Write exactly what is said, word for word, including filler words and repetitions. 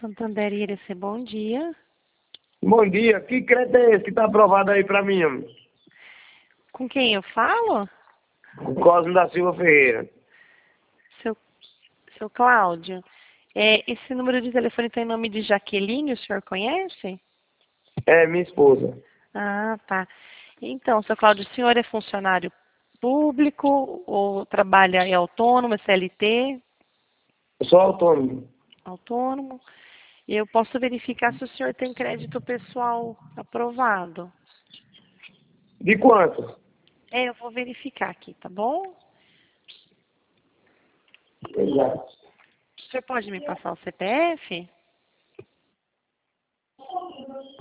Santander I R C, bom dia. Bom dia, que crédito é esse que está aprovado aí para mim, homem? Com quem eu falo? O Cosme da Silva Ferreira. Seu, seu Cláudio. É, esse número de telefone tem nome de Jaqueline, o senhor conhece? É, minha esposa. Ah, tá. Então, seu Cláudio, o senhor é funcionário público ou trabalha, é autônomo, é C L T? Eu sou autônomo. Autônomo. Eu posso verificar se o senhor tem crédito pessoal aprovado. De quanto? É, eu vou verificar aqui, tá bom? Exato. O senhor pode me passar o C P F?